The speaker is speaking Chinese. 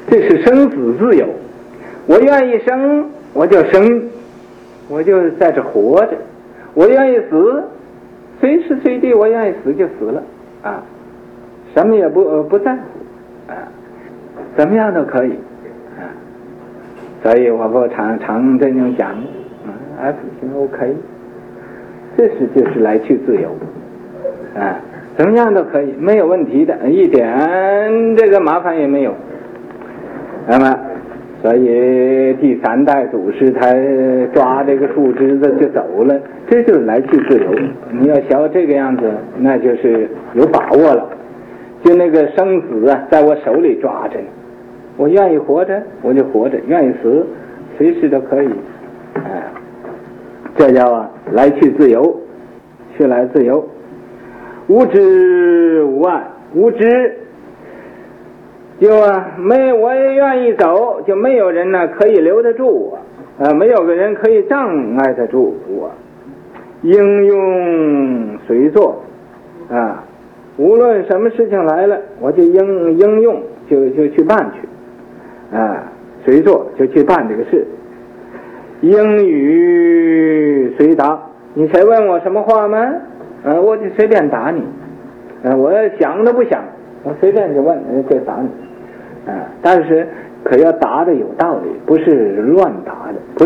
这是生死自由。我愿意生，我就生，我就在这活着；我愿意死，随时随地我愿意死就死了啊，什么也不在乎啊，怎么样都可以啊。所以我不常这样讲，F 型 OK， 就是来去自由啊，怎么样都可以，没有问题的，一点这个麻烦也没有。那么所以第三代祖师他抓这个树枝子就走了，这就是来去自由。你要学这个样子，那就是有把握了。就那个生死啊，在我手里抓着呢，我愿意活着我就活着，愿意死随时都可以。这叫来去自由，去来自由。无知无碍，无知就我也愿意走，就没有人呢可以留得住我，没有个人可以障碍得住我。应用随做啊，无论什么事情来了，我就应用就去办去啊，随做就去办这个事。应语随答，你谁问我什么话吗？我就随便答你。我想都不想，我随便就问就答你。但是可要答的有道理，不是乱答的。